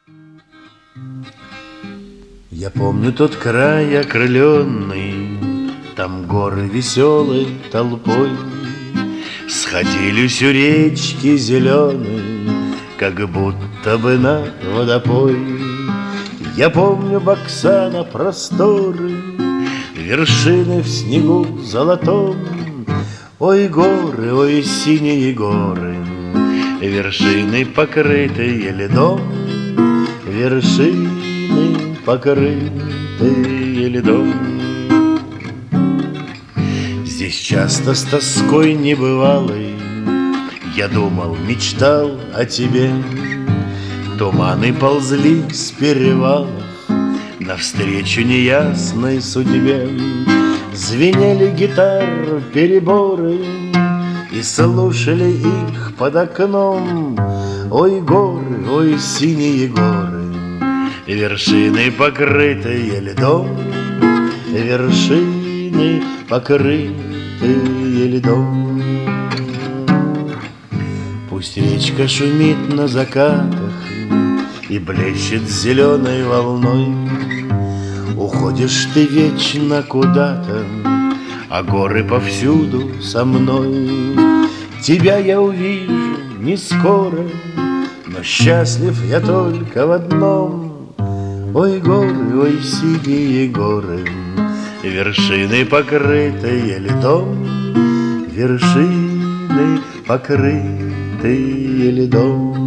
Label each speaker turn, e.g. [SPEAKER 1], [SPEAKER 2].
[SPEAKER 1] Я помню тот край окрыленный, там горы веселой толпой сходились у речки зеленой, как будто бы на водопой. Я помню Баксана просторы, вершины в снегу золотом. Ой, горы, ой, синие горы, вершины, покрытые льдом, вершины, покрытые льдом. Здесь часто с тоской небывалой я думал, мечтал о тебе. Туманы ползли с перевалов навстречу неясной судьбе. Звенели гитар переборы, и слушали их под окном. Ой, горы, ой, синие горы, вершины, покрытые льдом, вершины, покрытые льдом. Пусть речка шумит на закатах и блещет зеленой волной, уходишь ты вечно куда-то, а горы повсюду со мной. Тебя я увижу не скоро, но счастлив я только в одном. Ой, горы, ой, синие горы, вершины, покрытые льдом, вершины, покрытые льдом.